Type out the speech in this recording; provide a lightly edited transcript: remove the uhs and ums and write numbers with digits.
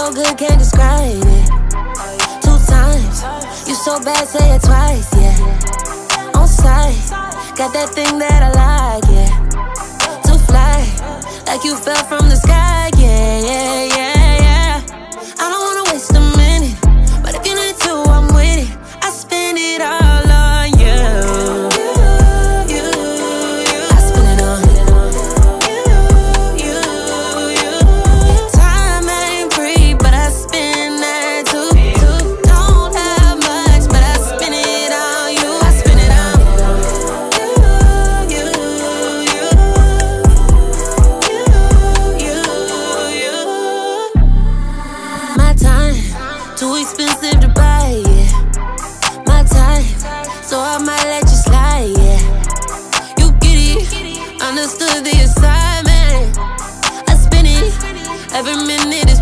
so good, can't describe it. 2 times, you so bad, say it twice, yeah. On sight, got that thing that I like, yeah. To fly, like you fell from the sky, yeah, yeah, yeah, yeah. I don't wanna waste a minute, but if you need to, I'm with it. I spend it all on you. I spend it on you. Time ain't free, but I spend that too. Don't have much, but I spend it on you. I spend it on you. My time, too expensive to buy, yeah. My time, so I might let you slide, yeah. You get it, understood the assignment. I spend it, every minute is